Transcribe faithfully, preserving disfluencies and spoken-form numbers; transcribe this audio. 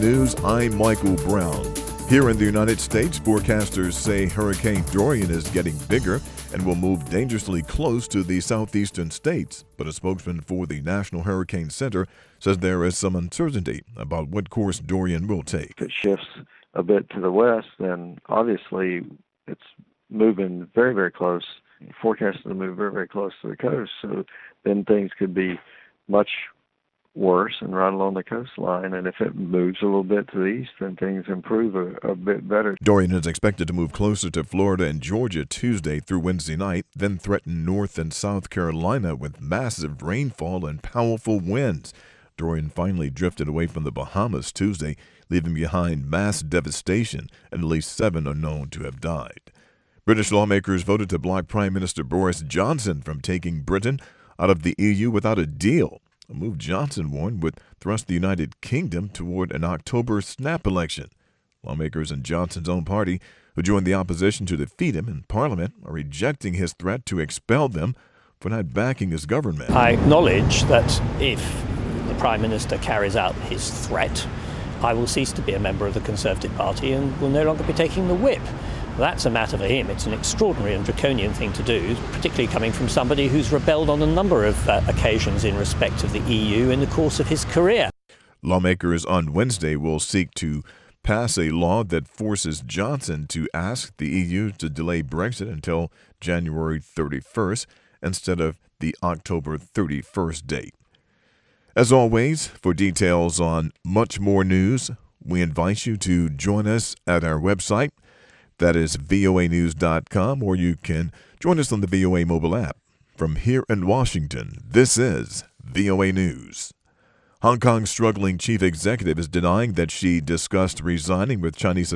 News, I'm Michael Brown. Here in the United States, forecasters say Hurricane Dorian is getting bigger and will move dangerously close to the southeastern states. But a spokesman for the National Hurricane Center says there is some uncertainty about what course Dorian will take. If it shifts a bit to the west, then obviously it's moving very, very close. Forecasted to move very, very close to the coast. So then things could be much worse and right along the coastline, and if it moves a little bit to the east, then things improve a, a bit better. Dorian is expected to move closer to Florida and Georgia Tuesday through Wednesday night, then threaten North and South Carolina with massive rainfall and powerful winds. Dorian finally drifted away from the Bahamas Tuesday, leaving behind mass devastation, and at least seven are known to have died. British lawmakers voted to block Prime Minister Boris Johnson from taking Britain out of the E U without a deal. A move Johnson warned would thrust the United Kingdom toward an October snap election. Lawmakers in Johnson's own party, who joined the opposition to defeat him in Parliament, are rejecting his threat to expel them for not backing his government. I acknowledge that if the Prime Minister carries out his threat, I will cease to be a member of the Conservative Party and will no longer be taking the whip. That's a matter for him. It's an extraordinary and draconian thing to do, particularly coming from somebody who's rebelled on a number of uh, occasions in respect of the E U in the course of his career. Lawmakers on Wednesday will seek to pass a law that forces Johnson to ask the E U to delay Brexit until January thirty-first instead of the October thirty-first date. As always, for details on much more news, we invite you to join us at our website. That is V O A news dot com, or you can join us on the V O A mobile app. From here in Washington, this is V O A News. Hong Kong's struggling chief executive is denying that she discussed resigning with Chinese